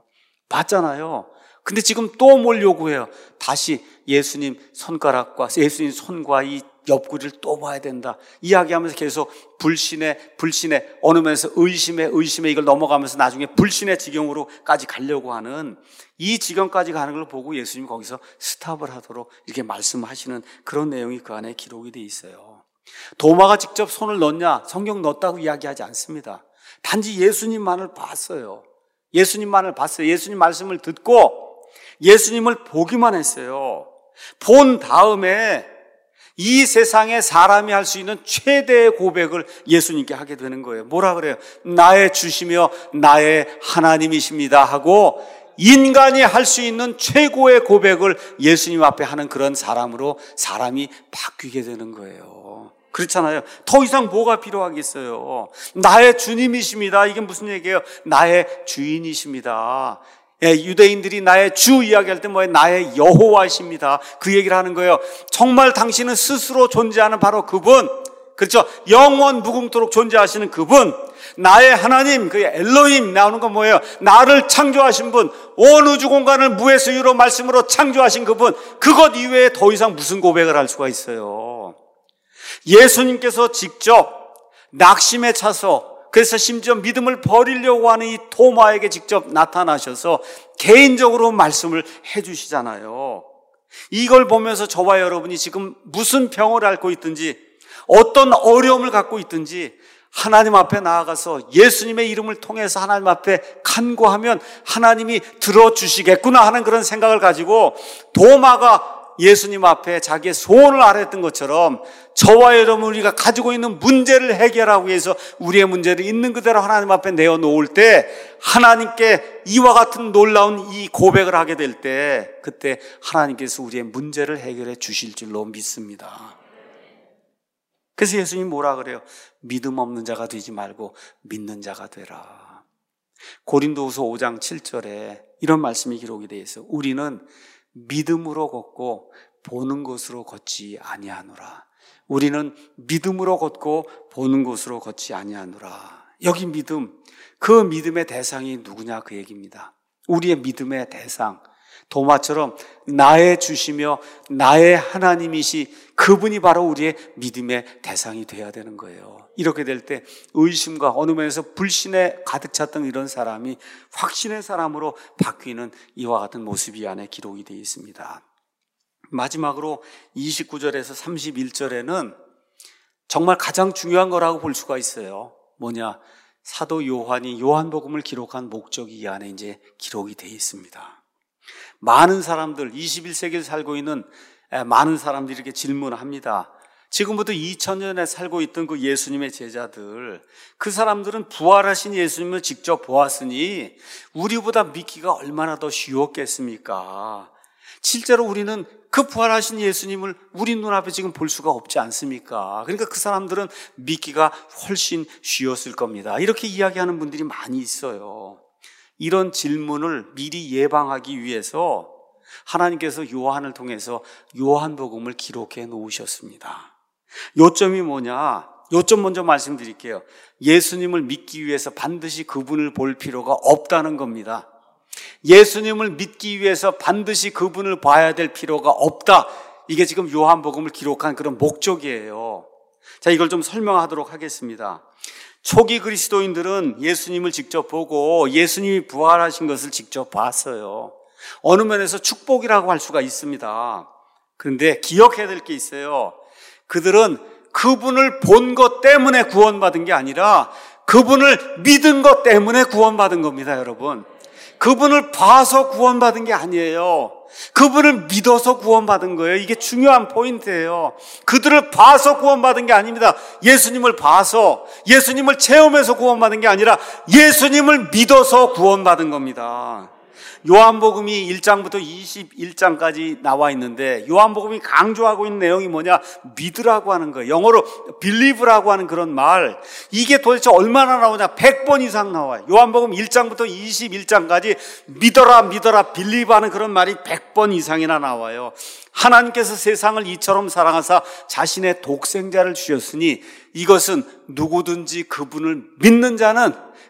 근데 지금 또 뭘 요구해요? 다시 예수님 손가락과 예수님 손과 이 옆구리를 또 봐야 된다. 이야기하면서 계속 불신에 어느 면에서 의심에 이걸 넘어가면서 나중에 불신의 지경으로까지 가려고 하는 이 지경까지 가는 걸 보고 예수님이 거기서 스탑을 하도록 이렇게 말씀하시는 그런 내용이 그 안에 기록이 돼 있어요. 도마가 직접 손을 넣냐? 성경 넣었다고 이야기하지 않습니다. 단지 예수님만을 봤어요. 예수님 말씀을 듣고 예수님을 보기만 했어요. 본 다음에 이 세상에 사람이 할 수 있는 최대의 고백을 예수님께 하게 되는 거예요. 뭐라 그래요? 나의 주시며 나의 하나님이십니다 하고 인간이 할 수 있는 최고의 고백을 예수님 앞에 하는 그런 사람으로 사람이 바뀌게 되는 거예요. 그렇잖아요. 더 이상 뭐가 필요하겠어요? 나의 주님이십니다. 이게 무슨 얘기예요? 나의 주인이십니다. 유대인들이 나의 주 이야기할 때 뭐예요? 나의 여호와이십니다. 그 얘기를 하는 거예요. 정말 당신은 스스로 존재하는 바로 그분, 그렇죠? 영원 무궁토록 존재하시는 그분, 나의 하나님, 그 엘로힘 나오는 건 뭐예요? 나를 창조하신 분, 온 우주 공간을 무에서 유로 말씀으로 창조하신 그분, 그것 이외에 더 이상 무슨 고백을 할 수가 있어요? 예수님께서 직접 낙심에 차서 그래서 심지어 믿음을 버리려고 하는 이 도마에게 직접 나타나셔서 개인적으로 말씀을 해주시잖아요. 이걸 보면서 저와 여러분이 지금 무슨 병을 앓고 있든지 어떤 어려움을 갖고 있든지 하나님 앞에 나아가서 예수님의 이름을 통해서 하나님 앞에 간구하면 하나님이 들어주시겠구나 하는 그런 생각을 가지고 도마가 예수님 앞에 자기의 소원을 아뢰었던 것처럼 저와 여러분 우리가 가지고 있는 문제를 해결하기 위해서 우리의 문제를 있는 그대로 하나님 앞에 내어놓을 때 하나님께 이와 같은 놀라운 이 고백을 하게 될 때 그때 하나님께서 우리의 문제를 해결해 주실 줄로 믿습니다. 그래서 예수님이 뭐라 그래요? 믿음 없는 자가 되지 말고 믿는 자가 되라. 고린도후서 5장 7절에 이런 말씀이 기록이 되어 있어요. 우리는 믿음으로 걷고 보는 것으로 걷지 아니하노라. 우리는 믿음으로 걷고 보는 것으로 걷지 아니하노라. 여기 믿음, 그 믿음의 대상이 누구냐 그 얘기입니다. 우리의 믿음의 대상, 도마처럼 나의 주시며 나의 하나님이시 그분이 바로 우리의 믿음의 대상이 되어야 되는 거예요. 이렇게 될 때 의심과 어느 면에서 불신에 가득 찼던 이런 사람이 확신의 사람으로 바뀌는 이와 같은 모습이 이 안에 기록이 되어 있습니다. 마지막으로 29절에서 31절에는 정말 가장 중요한 거라고 볼 수가 있어요. 뭐냐? 사도 요한이 요한복음을 기록한 목적이 이 안에 이제 기록이 되어 있습니다. 많은 사람들, 21세기를 살고 있는 많은 사람들이 이렇게 질문합니다. 지금부터 2000년에 살고 있던 그 예수님의 제자들, 그 사람들은 부활하신 예수님을 직접 보았으니 우리보다 믿기가 얼마나 더 쉬웠겠습니까? 실제로 우리는 그 부활하신 예수님을 우리 눈앞에 지금 볼 수가 없지 않습니까? 그러니까 그 사람들은 믿기가 훨씬 쉬웠을 겁니다. 이렇게 이야기하는 분들이 많이 있어요. 이런 질문을 미리 예방하기 위해서 하나님께서 요한을 통해서 요한복음을 기록해 놓으셨습니다. 요점이 뭐냐? 요점 먼저 말씀드릴게요. 예수님을 믿기 위해서 반드시 그분을 볼 필요가 없다는 겁니다. 예수님을 믿기 위해서 반드시 그분을 봐야 될 필요가 없다. 이게 지금 요한복음을 기록한 그런 목적이에요. 자, 이걸 좀 설명하도록 하겠습니다. 초기 그리스도인들은 예수님을 직접 보고 예수님이 부활하신 것을 직접 봤어요. 어느 면에서 축복이라고 할 수가 있습니다. 그런데 기억해야 될 게 있어요. 그들은 그분을 본 것 때문에 구원받은 게 아니라 그분을 믿은 것 때문에 구원받은 겁니다, 여러분. 그분을 봐서 구원받은 게 아니에요. 그분을 믿어서 구원받은 거예요. 이게 중요한 포인트예요. 그들을 봐서 구원받은 게 아닙니다. 예수님을 봐서, 예수님을 체험해서 구원받은 게 아니라 예수님을 믿어서 구원받은 겁니다. 요한복음이 1장부터 21장까지 나와 있는데 요한복음이 강조하고 있는 내용이 뭐냐? 믿으라고 하는 거예요. 영어로 believe라고 하는 그런 말. 이게 도대체 얼마나 나오냐? 100번 이상 나와요. 요한복음 1장부터 21장까지 믿어라 믿어라 believe하는 그런 말이 100번 이상이나 나와요. 하나님께서 세상을 이처럼 사랑하사 자신의 독생자를 주셨으니 이것은 누구든지 그분을 믿는 자는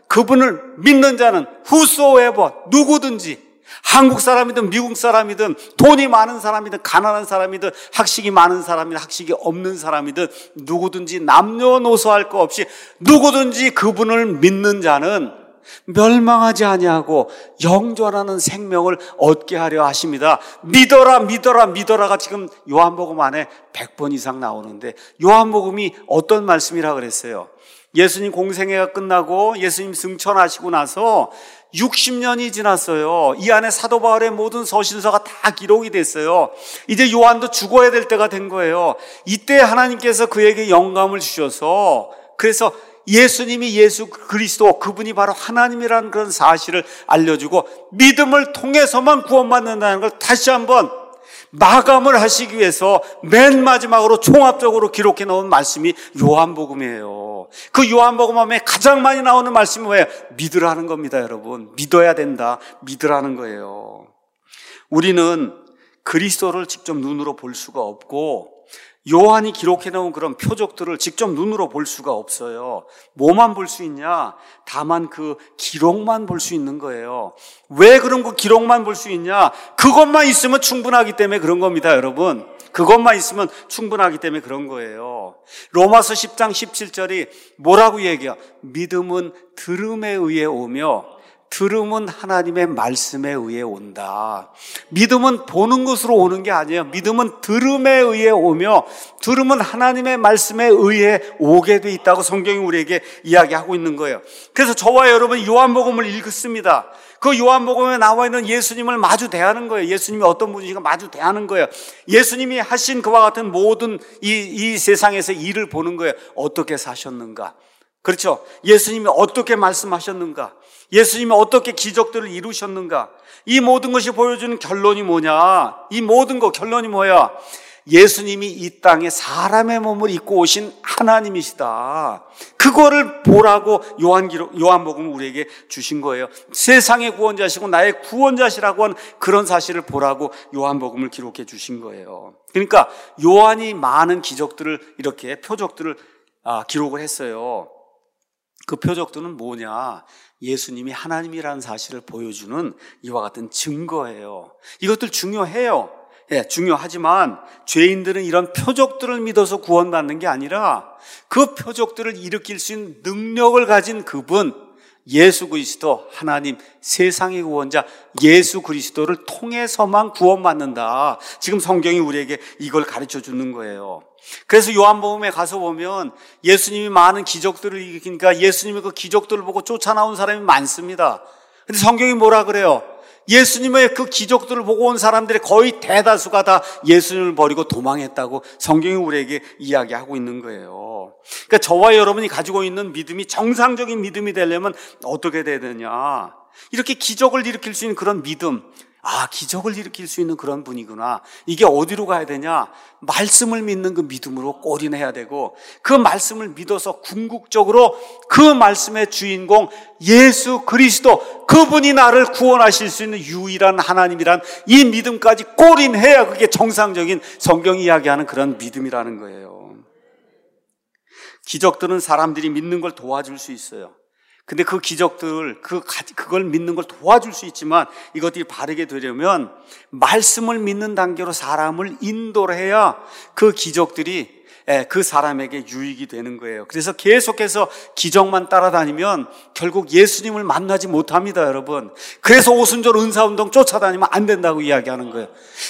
whosoever, 누구든지 한국 사람이든 미국 사람이든 돈이 많은 사람이든 가난한 사람이든 학식이 많은 사람이든 학식이 없는 사람이든 누구든지 남녀노소할 거 없이 누구든지 그분을 믿는 자는 멸망하지 아니하고 영존하는 생명을 얻게 하려 하십니다. 믿어라 믿어라 믿어라가 지금 요한복음 안에 100번 이상 나오는데 요한복음이 어떤 말씀이라 그랬어요? 예수님 공생애가 끝나고 예수님 승천하시고 나서 60년이 지났어요. 이 안에 사도 바울의 모든 서신서가 다 기록이 됐어요. 이제 요한도 죽어야 될 때가 된 거예요. 이때 하나님께서 그에게 영감을 주셔서 그래서 예수님이 예수 그리스도, 그분이 바로 하나님이라는 그런 사실을 알려주고 믿음을 통해서만 구원받는다는 걸 다시 한번 마감을 하시기 위해서 맨 마지막으로 종합적으로 기록해 놓은 말씀이 요한복음이에요. 그 요한복음에 가장 많이 나오는 말씀이 뭐예요? 믿으라는 겁니다, 여러분. 믿어야 된다. 믿으라는 거예요. 우리는 그리스도를 직접 눈으로 볼 수가 없고 요한이 기록해 놓은 그런 표적들을 직접 눈으로 볼 수가 없어요. 뭐만 볼 수 있냐? 다만 그 기록만 볼 수 있는 거예요. 왜 그런 그 기록만 볼 수 있냐? 그것만 있으면 충분하기 때문에 그런 겁니다, 여러분. 그것만 있으면 충분하기 때문에 그런 거예요. 로마서 10장 17절이 뭐라고 얘기해요? 믿음은 들음에 의해 오며 들음은 하나님의 말씀에 의해 온다. 믿음은 보는 것으로 오는 게 아니에요. 믿음은 들음에 의해 오며 들음은 하나님의 말씀에 의해 오게 돼 있다고 성경이 우리에게 이야기하고 있는 거예요. 그래서 저와 여러분이 요한복음을 읽습니다. 그 요한복음에 나와 있는 예수님을 마주 대하는 거예요. 예수님이 어떤 분이신가 마주 대하는 거예요. 예수님이 하신 그와 같은 모든 이 세상에서 일을 보는 거예요. 어떻게 사셨는가? 그렇죠? 예수님이 어떻게 말씀하셨는가? 예수님이 어떻게 기적들을 이루셨는가? 이 모든 것이 보여주는 결론이 뭐냐? 이 모든 것 결론이 뭐야? 예수님이 이 땅에 사람의 몸을 입고 오신 하나님이시다. 그거를 보라고 요한복음을 우리에게 주신 거예요. 세상의 구원자시고 나의 구원자시라고 하는 그런 사실을 보라고 요한복음을 기록해 주신 거예요. 그러니까 요한이 많은 기적들을 이렇게 표적들을 기록을 했어요. 그 표적들은 뭐냐? 예수님이 하나님이라는 사실을 보여주는 이와 같은 증거예요. 이것들 중요해요. 예, 중요하지만 죄인들은 이런 표적들을 믿어서 구원받는 게 아니라 그 표적들을 일으킬 수 있는 능력을 가진 그분, 예수 그리스도, 하나님, 세상의 구원자 예수 그리스도를 통해서만 구원받는다. 지금 성경이 우리에게 이걸 가르쳐 주는 거예요. 그래서 요한복음에 가서 보면 예수님이 많은 기적들을 일으키니까 예수님의 그 기적들을 보고 쫓아나온 사람이 많습니다. 근데 성경이 뭐라 그래요? 예수님의 그 기적들을 보고 온 사람들의 거의 대다수가 다 예수님을 버리고 도망했다고 성경이 우리에게 이야기하고 있는 거예요. 그러니까 저와 여러분이 가지고 있는 믿음이 정상적인 믿음이 되려면 어떻게 돼야 되느냐? 이렇게 기적을 일으킬 수 있는 그런 믿음, 기적을 일으킬 수 있는 그런 분이구나. 이게 어디로 가야 되냐? 말씀을 믿는 그 믿음으로 올인해야 되고, 그 말씀을 믿어서 궁극적으로 그 말씀의 주인공 예수 그리스도, 그분이 나를 구원하실 수 있는 유일한 하나님이란 이 믿음까지 올인해야 그게 정상적인 성경이 이야기하는 그런 믿음이라는 거예요. 기적들은 사람들이 믿는 걸 도와줄 수 있어요. 근데 그 기적들, 그걸 믿는 걸 도와줄 수 있지만 이것들이 바르게 되려면 말씀을 믿는 단계로 사람을 인도를 해야 그 기적들이 그 사람에게 유익이 되는 거예요. 그래서 계속해서 기적만 따라다니면 결국 예수님을 만나지 못합니다, 여러분. 그래서 오순절 은사운동 쫓아다니면 안 된다고 이야기하는 거예요.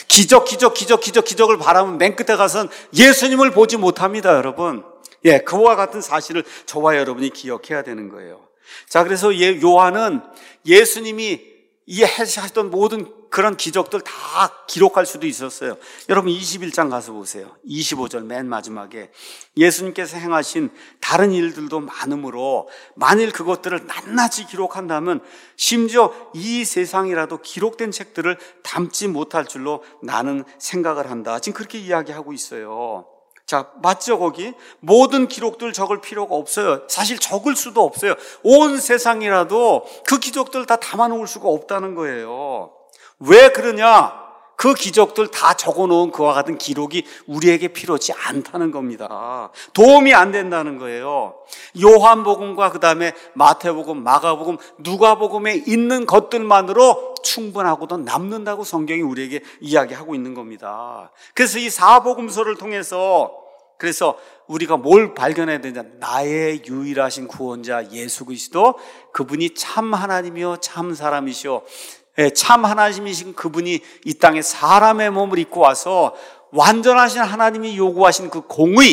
기적을 바라면 맨 끝에 가서는 예수님을 보지 못합니다, 여러분. 그와 같은 사실을 저와 여러분이 기억해야 되는 거예요. 자, 그래서 요한은 예수님이 하셨던 모든 그런 기적들 다 기록할 수도 있었어요. 여러분 21장 가서 보세요. 25절 맨 마지막에 예수님께서 행하신 다른 일들도 많으므로 만일 그것들을 낱낱이 기록한다면 심지어 이 세상이라도 기록된 책들을 담지 못할 줄로 나는 생각을 한다. 지금 그렇게 이야기하고 있어요. 자, 맞죠, 거기? 모든 기록들 적을 필요가 없어요. 사실 적을 수도 없어요. 온 세상이라도 그 기적들 다 담아놓을 수가 없다는 거예요. 왜 그러냐? 그 기적들 다 적어놓은 그와 같은 기록이 우리에게 필요치 않다는 겁니다. 도움이 안 된다는 거예요. 요한복음과 그 다음에 마태복음, 마가복음, 누가복음에 있는 것들만으로 충분하고도 남는다고 성경이 우리에게 이야기하고 있는 겁니다. 그래서 이 사복음서를 통해서 그래서 우리가 뭘 발견해야 되냐? 나의 유일하신 구원자 예수 그리스도, 그분이 참 하나님이요 참 사람이시오. 참 하나님이신 그분이 이 땅에 사람의 몸을 입고 와서 완전하신 하나님이 요구하신 그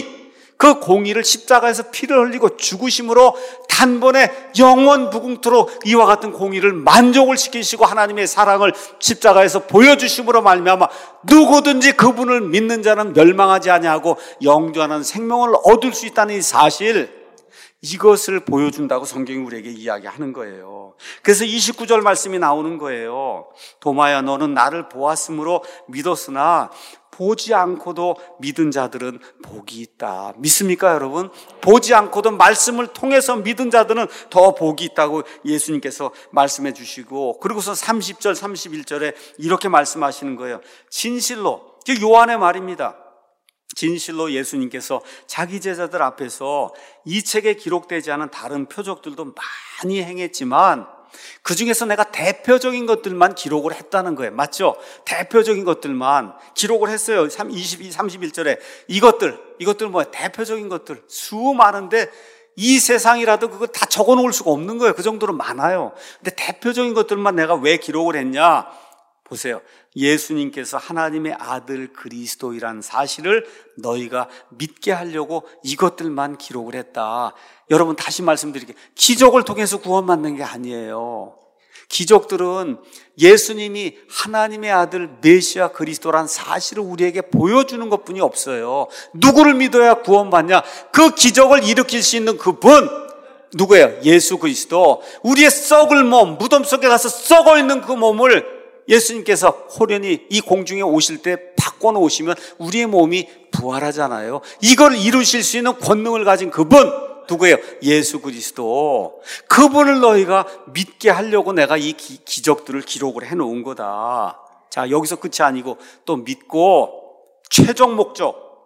공의를 십자가에서 피를 흘리고 죽으심으로 단번에 영원 무궁토록 이와 같은 공의를 만족을 시키시고 하나님의 사랑을 십자가에서 보여주심으로 말미암아 누구든지 그분을 믿는 자는 멸망하지 아니하고 영원한 생명을 얻을 수 있다는 이 사실, 이것을 보여준다고 성경이 우리에게 이야기하는 거예요. 그래서 29절 말씀이 나오는 거예요. 도마야, 너는 나를 보았으므로 믿었으나 보지 않고도 믿은 자들은 복이 있다. 믿습니까, 여러분? 보지 않고도 말씀을 통해서 믿은 자들은 더 복이 있다고 예수님께서 말씀해 주시고, 그리고서 30절, 31절에 이렇게 말씀하시는 거예요. 진실로, 요한의 말입니다. 진실로 예수님께서 자기 제자들 앞에서 이 책에 기록되지 않은 다른 표적들도 많이 행했지만 그 중에서 내가 대표적인 것들만 기록을 했다는 거예요. 맞죠? 대표적인 것들만 기록을 했어요. 22, 31절에 이것들 뭐야? 대표적인 것들 수많은데 이 세상이라도 그거 다 적어 놓을 수가 없는 거예요. 그 정도로 많아요. 근데 대표적인 것들만 내가 왜 기록을 했냐? 보세요. 예수님께서 하나님의 아들 그리스도이란 사실을 너희가 믿게 하려고 이것들만 기록을 했다. 여러분, 다시 말씀드릴게요. 기적을 통해서 구원받는 게 아니에요. 기적들은 예수님이 하나님의 아들 메시아 그리스도란 사실을 우리에게 보여주는 것뿐이 없어요. 누구를 믿어야 구원받냐? 그 기적을 일으킬 수 있는 그분, 누구예요? 예수 그리스도. 우리의 썩을 몸, 무덤 속에 가서 썩어 있는 그 몸을 예수님께서 호련히 이 공중에 오실 때 바꿔놓으시면 우리의 몸이 부활하잖아요. 이걸 이루실 수 있는 권능을 가진 그분, 누구예요? 예수 그리스도. 그분을 너희가 믿게 하려고 내가 이 기적들을 기록을 해놓은 거다. 자, 여기서 끝이 아니고 또 믿고 최종 목적,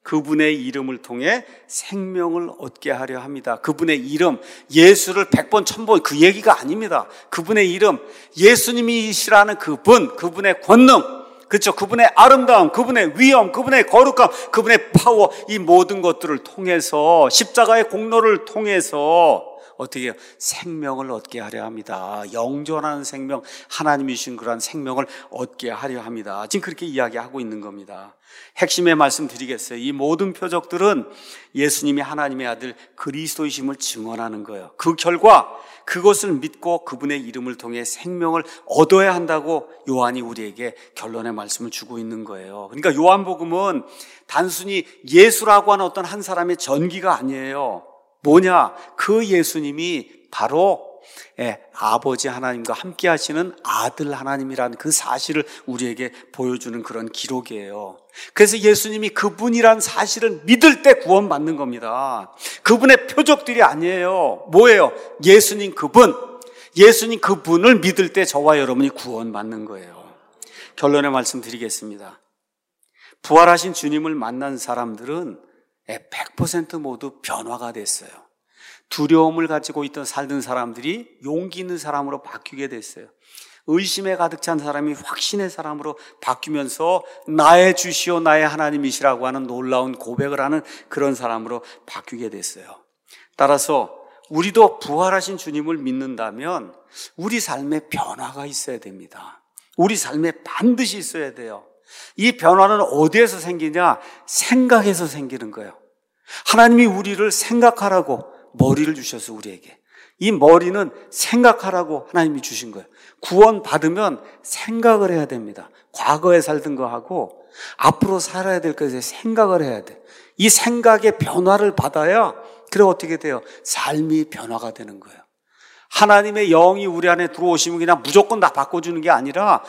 그분의 이름을 통해 생명을 얻게 하려 합니다. 그분의 이름, 예수를 100번, 1000번 그 얘기가 아닙니다. 그분의 이름, 예수님이시라는 그분, 그분의 권능, 그렇죠? 그분의 아름다움, 그분의 위엄, 그분의 거룩함, 그분의 파워, 이 모든 것들을 통해서, 십자가의 공로를 통해서 어떻게 해요? 생명을 얻게 하려 합니다. 영존하는 생명, 하나님이 주신 그러한 생명을 얻게 하려 합니다. 지금 그렇게 이야기하고 있는 겁니다. 핵심의 말씀 드리겠어요. 이 모든 표적들은 예수님이 하나님의 아들 그리스도이심을 증언하는 거예요. 그 결과 그것을 믿고 그분의 이름을 통해 생명을 얻어야 한다고 요한이 우리에게 결론의 말씀을 주고 있는 거예요. 그러니까 요한복음은 단순히 예수라고 하는 어떤 한 사람의 전기가 아니에요. 뭐냐? 그 예수님이 바로 아버지 하나님과 함께 하시는 아들 하나님이라는 그 사실을 우리에게 보여주는 그런 기록이에요. 그래서 예수님이 그분이란 사실을 믿을 때 구원받는 겁니다. 그분의 표적들이 아니에요. 뭐예요? 예수님 그분을 믿을 때 저와 여러분이 구원받는 거예요. 결론의 말씀 드리겠습니다. 부활하신 주님을 만난 사람들은 100% 모두 변화가 됐어요. 두려움을 가지고 있던 살던 사람들이 용기 있는 사람으로 바뀌게 됐어요. 의심에 가득 찬 사람이 확신의 사람으로 바뀌면서 나의 주시오 나의 하나님이시라고 하는 놀라운 고백을 하는 그런 사람으로 바뀌게 됐어요. 따라서 우리도 부활하신 주님을 믿는다면 우리 삶에 변화가 있어야 됩니다. 우리 삶에 반드시 있어야 돼요. 이 변화는 어디에서 생기냐? 생각에서 생기는 거예요. 하나님이 우리를 생각하라고 머리를 주셔서 우리에게 이 머리는 생각하라고 하나님이 주신 거예요. 구원 받으면 생각을 해야 됩니다. 과거에 살던 거 하고 앞으로 살아야 될 것에 생각을 해야 돼. 이 생각의 변화를 받아야 그래 어떻게 돼요? 삶이 변화가 되는 거예요. 하나님의 영이 우리 안에 들어오시면 그냥 무조건 다 바꿔주는 게 아니라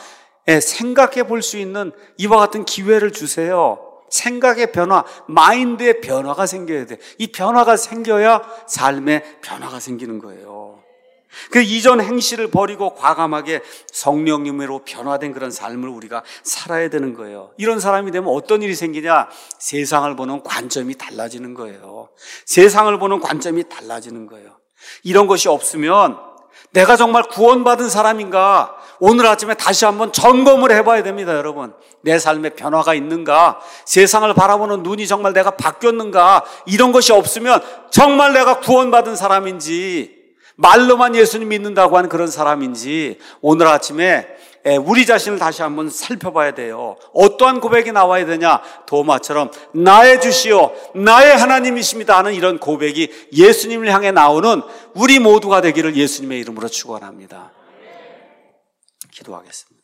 생각해 볼 수 있는 이와 같은 기회를 주세요. 생각의 변화, 마인드의 변화가 생겨야 돼. 이 변화가 생겨야 삶에 변화가 생기는 거예요. 그 이전 행실을 버리고 과감하게 성령님으로 변화된 그런 삶을 우리가 살아야 되는 거예요. 이런 사람이 되면 어떤 일이 생기냐? 세상을 보는 관점이 달라지는 거예요. 세상을 보는 관점이 달라지는 거예요. 이런 것이 없으면 내가 정말 구원받은 사람인가? 오늘 아침에 다시 한번 점검을 해봐야 됩니다, 여러분. 내 삶에 변화가 있는가? 세상을 바라보는 눈이 정말 내가 바뀌었는가? 이런 것이 없으면 정말 내가 구원받은 사람인지, 말로만 예수님 믿는다고 하는 그런 사람인지, 오늘 아침에 우리 자신을 다시 한번 살펴봐야 돼요. 어떠한 고백이 나와야 되냐? 도마처럼 나의 주시오, 나의 하나님이십니다 하는 이런 고백이 예수님을 향해 나오는 우리 모두가 되기를 예수님의 이름으로 축원합니다. 기도하겠습니다.